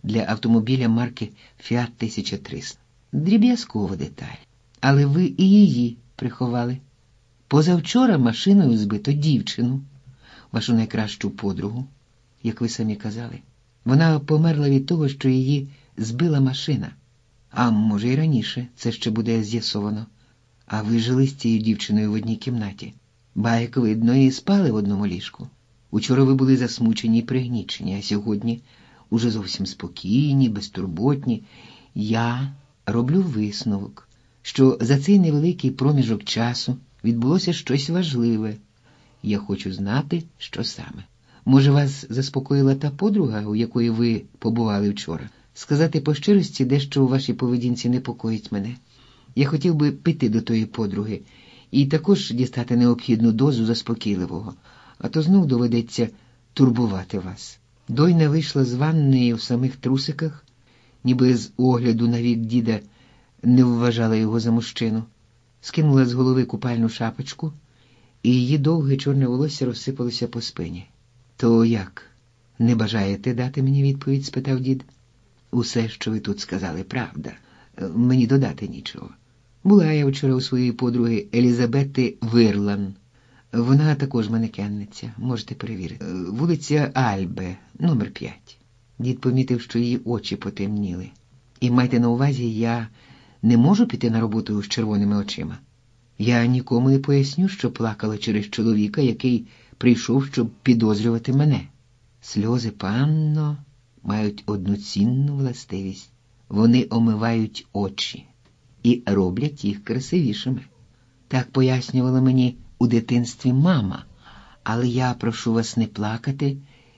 для автомобіля марки Fiat 1300. Дріб'язкова деталь. Але ви і її приховали. Позавчора машиною збито дівчину, вашу найкращу подругу, як ви самі казали. Вона померла від того, що її збила машина. А може й раніше, це ще буде з'ясовано. А ви жили з цією дівчиною в одній кімнаті. Ба, як видно, і спали в одному ліжку. Учора ви були засмучені і пригнічені, а сьогодні уже зовсім спокійні, безтурботні. Я роблю висновок, що за цей невеликий проміжок часу відбулося щось важливе. Я хочу знати, що саме. Може, вас заспокоїла та подруга, у якої ви побували вчора? Сказати по щирості, дещо у вашій поведінці непокоїть мене. Я хотів би піти до тої подруги і також дістати необхідну дозу заспокійливого, а то знов доведеться турбувати вас. Дойна вийшла з ванної в самих трусиках, ніби з огляду на вік діда не вважала його за мужчину, скинула з голови купальну шапочку, і її довге чорне волосся розсипалося по спині. «То як? Не бажаєте дати мені відповідь?» – спитав дід. «Усе, що ви тут сказали, правда. Мені додати нічого. Була я вчора у своєї подруги Елізабети Вирлан. Вона також манекенниця, можете перевірити. Вулиця Альбе, номер 5. Дід помітив, що її очі потемніли. І майте на увазі, я не можу піти на роботу з червоними очима. Я нікому не поясню, що плакала через чоловіка, який прийшов, щоб підозрювати мене. Сльози, панно, мають одну цінну властивість. Вони омивають очі і роблять їх красивішими. Так пояснювала мені у дитинстві мама, але я прошу вас не плакати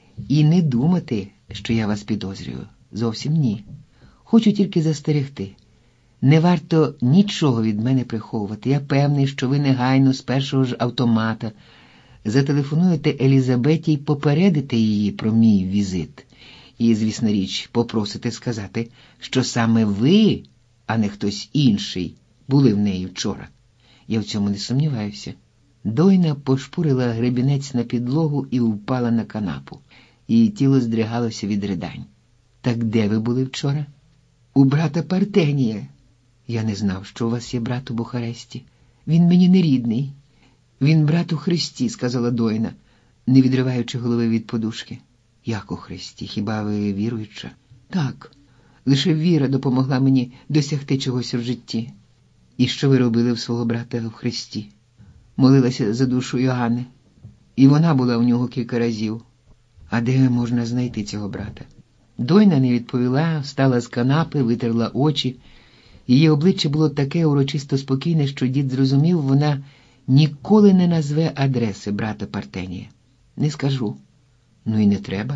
і не думати, що я вас підозрюю. Зовсім ні. Хочу тільки застерегти. Не варто нічого від мене приховувати. Я певний, що ви негайно з першого ж автомата зателефонуєте Елізабеті й попередите її про мій візит. І, звісно річ, попросите сказати, що саме ви, а не хтось інший, були в неї вчора. Я в цьому не сумніваюся. Дойна пошпурила гребінець на підлогу і впала на канапу. Її тіло здригалося від ридань. Так де ви були вчора? У брата Партенія. Я не знав, що у вас є брат у Бухаресті. Він мені не рідний. Він брат у Христі, сказала Дойна, не відриваючи голови від подушки. Як у Христі? Хіба ви віруюча? Так. Лише віра допомогла мені досягти чогось в житті. І що ви робили в свого брата в Христі? Молилася за душу Йоганни. І вона була у нього кілька разів. А де можна знайти цього брата? Дойна не відповіла, встала з канапи, витерла очі. Її обличчя було таке урочисто спокійне, що дід зрозумів, вона ніколи не назве адреси брата Партенія. Не скажу. Ну і не треба.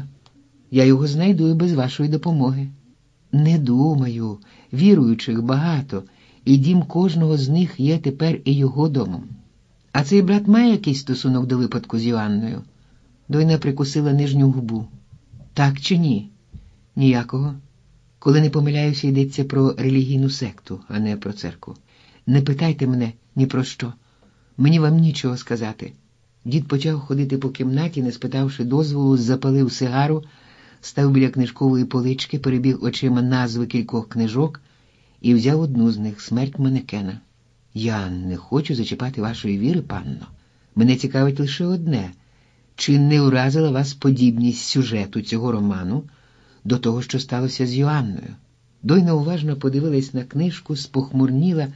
Я його знайду і без вашої допомоги. Не думаю. Віруючих багато, і дім кожного з них є тепер і його домом. А цей брат має якийсь стосунок до випадку з Йоанною? Дойна прикусила нижню губу. Так чи ні? Ніякого. Коли не помиляюся, йдеться про релігійну секту, а не про церкву. Не питайте мене ні про що. Мені вам нічого сказати. Дід почав ходити по кімнаті, не спитавши дозволу, запалив сигару, став біля книжкової полички, перебіг очима назви кількох книжок і взяв одну з них «Смерть манекена». Я не хочу зачіпати вашої віри, панно. Мене цікавить лише одне. Чи не уразила вас подібність сюжету цього роману до того, що сталося з Йоанною? Дойна уважно подивилась на книжку, спохмурніла.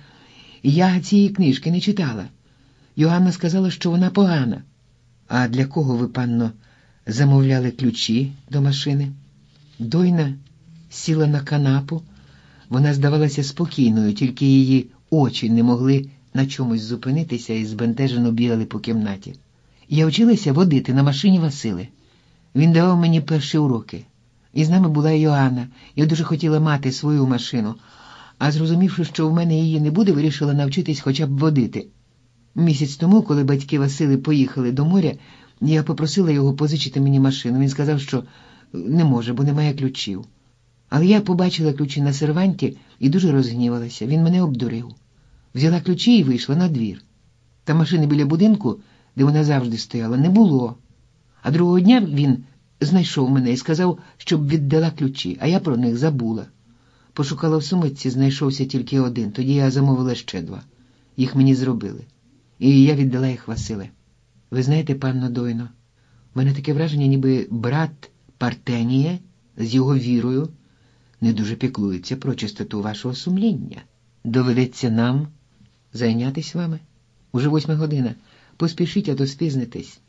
Я цієї книжки не читала. Йоанна сказала, що вона погана. А для кого ви, панно, замовляли ключі до машини? Дойна сіла на канапу. Вона здавалася спокійною, тільки її очі не могли на чомусь зупинитися і збентежено бігали по кімнаті. Я вчилася водити на машині Васили. Він давав мені перші уроки. І з нами була Йоанна. Я дуже хотіла мати свою машину. А зрозумівши, що в мене її не буде, вирішила навчитись хоча б водити. Місяць тому, коли батьки Васили поїхали до моря, я попросила його позичити мені машину. Він сказав, що не може, бо немає ключів. Але я побачила ключі на серванті і дуже розгнівалася. Він мене обдурив. Взяла ключі і вийшла на двір. Та машини біля будинку, де вона завжди стояла, не було. А другого дня він знайшов мене і сказав, щоб віддала ключі, а я про них забула. Пошукала в сумочці, знайшовся тільки один, тоді я замовила ще 2. Їх мені зробили. І я віддала їх Василе. Ви знаєте, панно Дойно, в мене таке враження, ніби брат Партенія з його вірою не дуже піклується про чистоту вашого сумління. Доведеться нам зайнятись вами. Уже 8 година. Поспішіть, а то спізнитесь.